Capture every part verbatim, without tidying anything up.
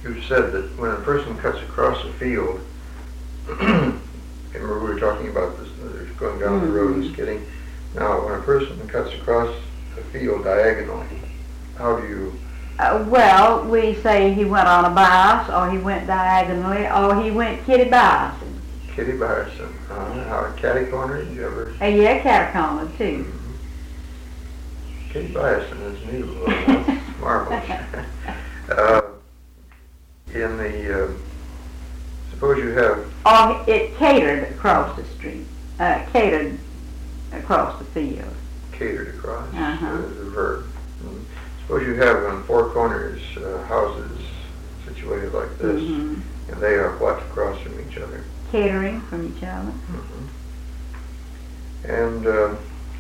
you said that when a person cuts across a field, remember we were talking about this, they're going down mm-hmm. the road and skidding. Now, when a person cuts across a field diagonally, how do you... Uh, well, we say he went on a bias, or he went diagonally, or he went kitty biasing. Kitty biasing. Uh, how, catty corner, did you ever... Uh, yeah, catty corner, too. Mm-hmm. Kitty biasing is new. Uh, that's marvelous. uh, in the... Uh, suppose you have... Or it catered across the street. Uh, catered across the field. Catered across, uh-huh. uh, the verb. Mm. Suppose you have on four corners uh, houses situated like this, mm-hmm. and they are what across from each other? Catering from each other. Mm-hmm. And uh,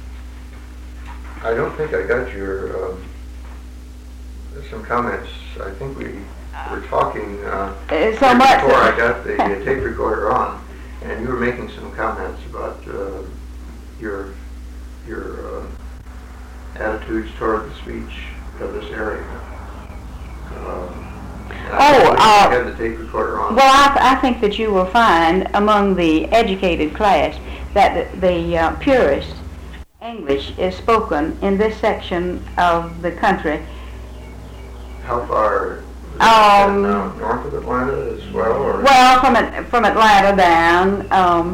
I don't think I got your, uh, some comments. I think we were talking uh, so much before I got the uh, tape recorder on, and you were making some comments about uh, your your uh, attitudes toward the speech of this area. Um, oh, I uh, had the tape recorder on. Well, I, th- I think that you will find among the educated class that the, the uh, purest English is spoken in this section of the country. How far? Um, uh, north of Atlanta as well? Or? Well, from it, from Atlanta down, um,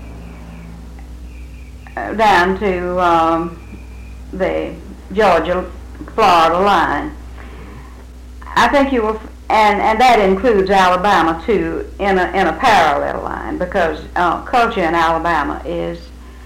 down to um, the Georgia, Florida line. I think you will, and, and that includes Alabama too, in a in a parallel line, because uh, culture in Alabama is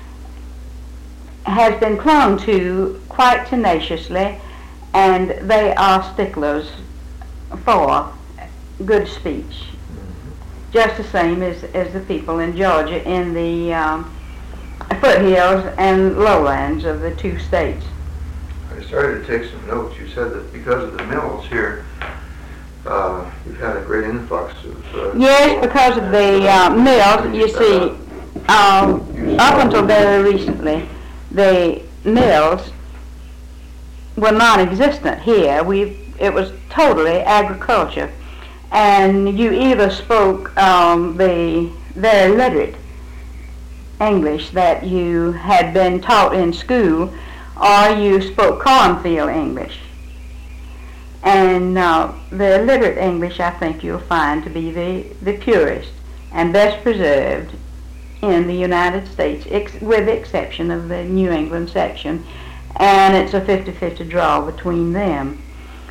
has been clung to quite tenaciously, and they are sticklers for good speech, just the same as, as the people in Georgia in the um, foothills and lowlands of the two states. I started to take some notes. You said that because of the mills here, uh, you've had a great influx of... Uh, yes, because of the uh, mills, you see, um, up until very recently, the mills were non-existent here. We It was totally agriculture, and you either spoke um, the very literate English that you had been taught in school, or you spoke cornfield English. And uh, the literate English, I think you'll find to be the, the purest and best preserved in the United States, ex- with the exception of the New England section, and it's a fifty-fifty draw between them.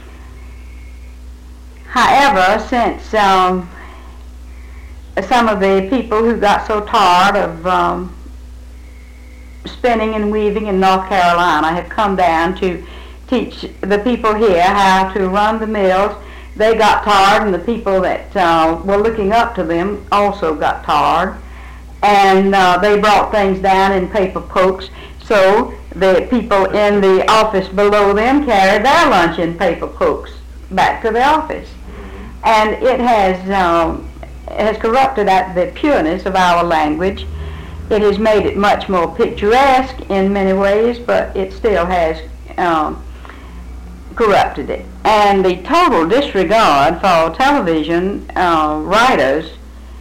However, since um, some of the people who got so tired of um, spinning and weaving in North Carolina have come down to teach the people here how to run the mills, they got tired, and the people that uh, were looking up to them also got tired, and uh, they brought things down in paper pokes, so the people in the office below them carried their lunch in paper pokes back to the office. And it has um, has corrupted at the pureness of our language. It has made it much more picturesque in many ways, but it still has um, corrupted it. And the total disregard for television uh, writers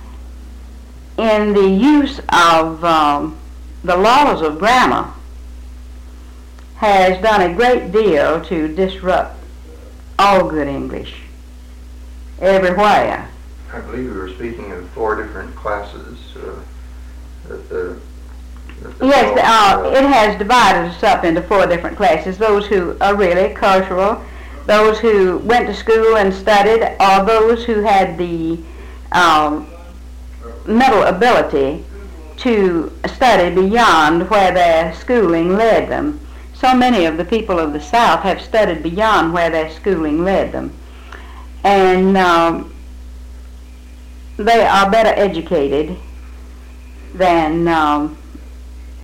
in the use of um, the laws of grammar has done a great deal to disrupt all good English everywhere. I believe we were speaking of four different classes. Uh, that the, that the yes, folks, uh, uh, it has divided us up into four different classes. Those who are really cultural, those who went to school and studied, or those who had the um, mental ability to study beyond where their schooling led them. So many of the people of the South have studied beyond where their schooling led them. And um, they are better educated than um,